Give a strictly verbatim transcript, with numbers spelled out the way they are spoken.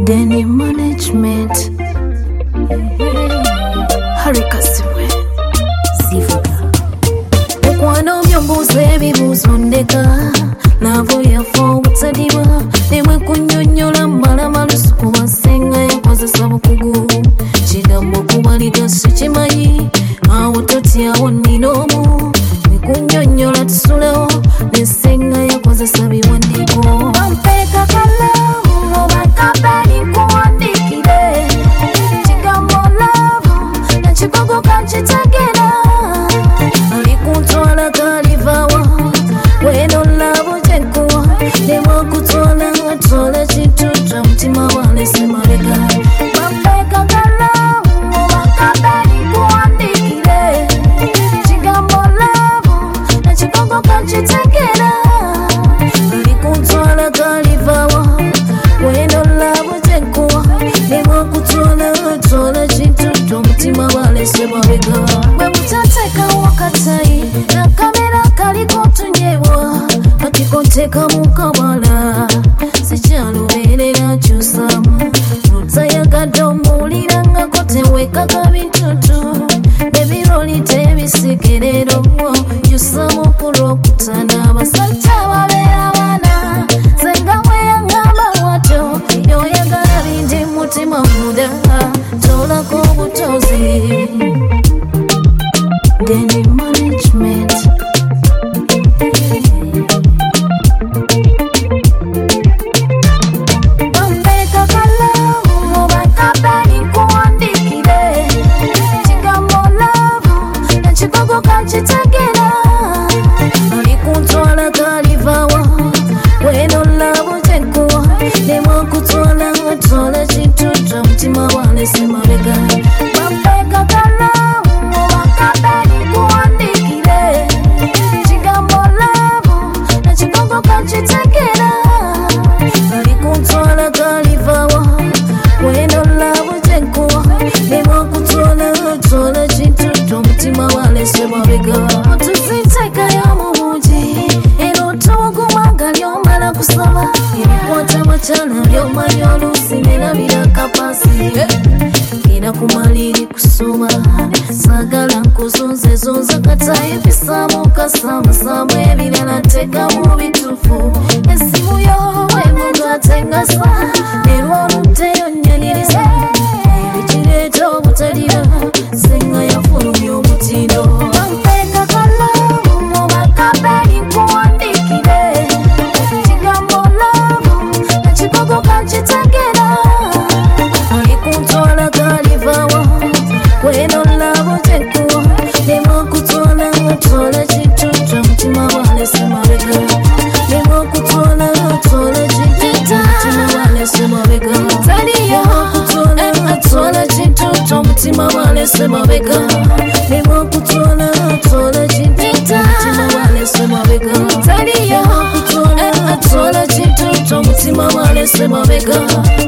Deni management Harikasiwe Zivuga Okwano byombuze ebibuzo ndeka Lavo yafo butadiwa Nemwe kunyonyola mbalama lusuku basenga yakozesa bukugu Kigambo kubalira sikimanyi Awo toti awo ninomu Kunyonyola tusulewo Nesenga yakozesa biwandiiko Bampeka kalamu Obakabali kuwandikire Kigambo lavo Nakikogo kankitegera Alikuntwala kalivawa Weno lavo jekuwa Nemwa kutwala Atwala chituta Mutima wale semabega Bampeka kalamu Obakabali kuwandikire Kigambo lavo Nakikogo kankitegera Alikuntwala kalivawa Weno lavo jekuwa Nemwa kutwala Atwala chituta Mutima wale semabega Bwe mutateka wakatayi Na kamera kaliko tunyebwa Bakikonteka mukabala Sichaluberera kyusamu Lutayagadde omulira nga kotewekaka bintutu Ebiroli tebisigerero Yusamu kulwokutana Abasajja babeera baana Senga weyangamba watyo Yoyagala bindi mutima muda Tolako obutozi Deni management Bampeka kalamu Obakabali kuwandikire Kigambo lavo Nakikogo kankitegera Alikuntwala kalivawa Weno lavo jekuwa Nemwa kutwala Atwala chituta Mutima wale semabega Bampeka kalamu Obakabali kuwandikire Kigambo lavo Nakikogo kankitegera Alikuntwala kalivawa Weno lavo jekuwa Nemwa kutwala Atwala chituta Mutima wale semabega Tuziteka ya mumuji Eno togumanga lyomala kusoma Ebikwata machala lyomanyi olusi Nerabira kapasi Ina kumaliri kusoma Sagala nkuzunze zonza kata ebisamu kasama samu ebirala teka mu bitufu Esimu yo emunga atengasa Nerwoluddeyo nyaniriza Ebikireeta obutalira Senga yafulumya omutindo Bampeka kalamu Obakabali kuwandikire Kigambo lavo Nakikogo kankitegera Alikuntwala kalivawa Weno lavo jekuwa Nemwa kutwala Atwala chituta Mutima wale semabega Nemwa kutwala Atwala chituta Mutima wale semabega Nemwa kutwala Atwala chituta Mutima wale semabega Nemwa kutwala Atwala chituta Mutima wale semabega Nemwa kutwala Atwala chituta Mutima wale semabega